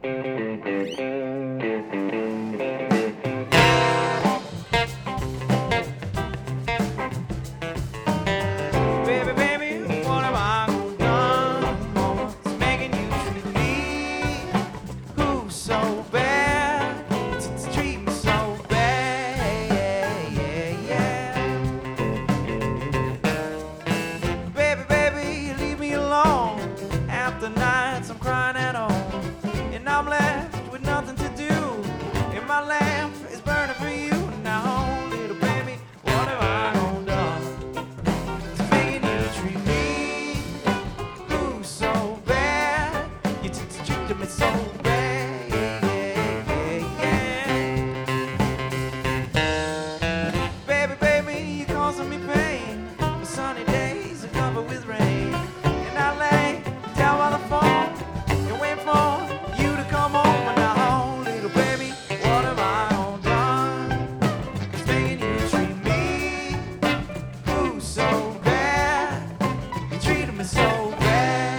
Baby, baby, what have I done? It's making you treat me who's so bad? It's treating me so bad. Baby, baby, leave me alone. After nights I'm crying at home, and I'm left with nothing to do. And my lamp is burning for you now, little baby. What have I done? It's making you treat me who's so bad. You treated me so bad. Baby, baby, you're causing me pain. The sunny days are covered with rain, and I lay down by the phone and wait for you to come home. And now, little baby, what have I done? It's making you treat me who's so bad. You treated me so bad.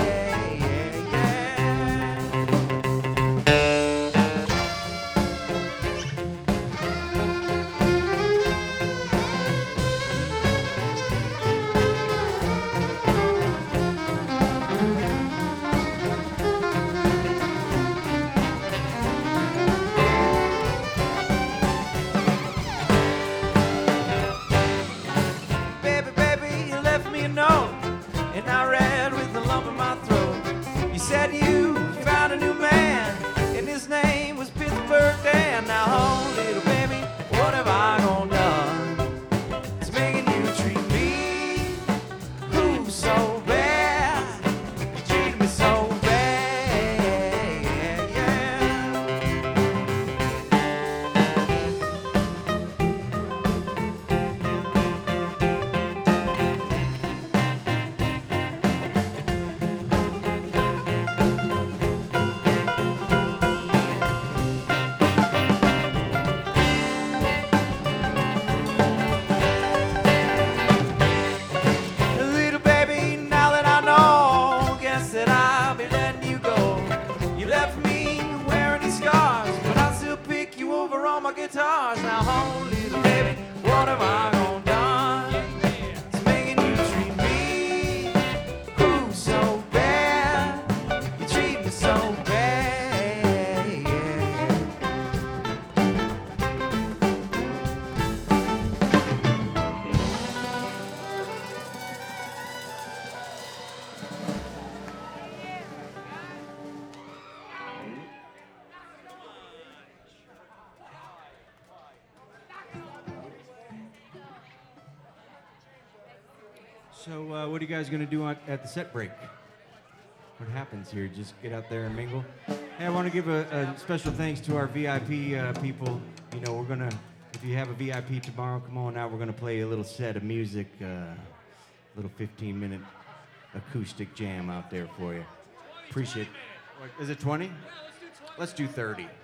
Baby, baby, you left me a note, and I read with a lump in my throat. You said you found a new man, and his name was Pittsburgh Dan. Now, little baby, what have I done? It's making you treat me who's so bad. You treated me so bad. Little baby, now that I know, guess that I'll be letting you go. You left me wearing these scars, but I still pick you over on my guitars. Now, home, little baby, what have I done? It's making you treat me who's so bad. You treat me so bad. So, what are you guys gonna do at the set break? What happens here? Just get out there and mingle? Hey, I want to give a special thanks to our VIP people. You know, we're gonna, if you have a VIP tomorrow, come on out. We're gonna play a little set of music, little 15-minute acoustic jam out there for you. Appreciate it. Is it 20? Let's do 30.